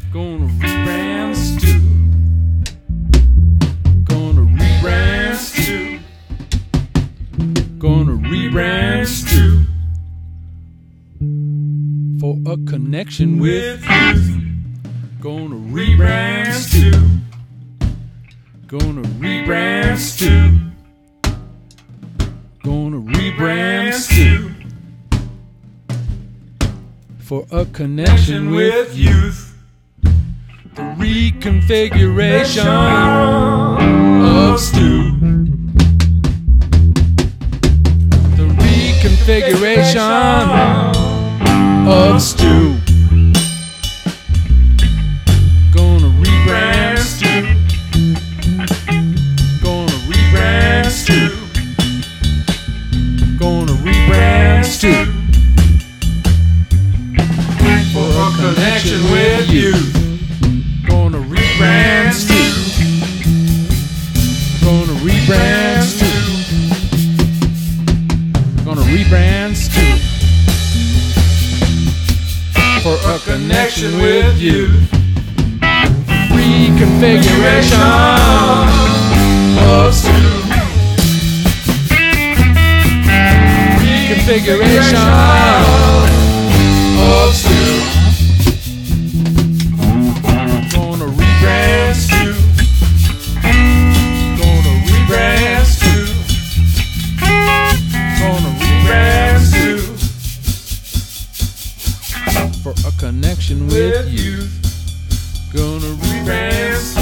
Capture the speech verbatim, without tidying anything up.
Gonna rebrand stew. Gonna rebrand stew. Gonna rebrand stew. For a connection with youth. Gonna rebrand stew. Gonna rebrand stew. Gonna rebrand stew. For a connection with youth. The reconfiguration of stew. The reconfiguration of stew. Gonna rebrand stew. Gonna rebrand stew. Gonna rebrand stew. For a connection with you. Gonna rebrand stew. Gonna rebrand stew. Gonna rebrand stew. For a connection with you. Reconfiguration of stew. Reconfiguration of stew. Gonna rebrand stew. Gonna rebrand stew. Gonna rebrand stew. For a connection with you. Gonna rebrand stew.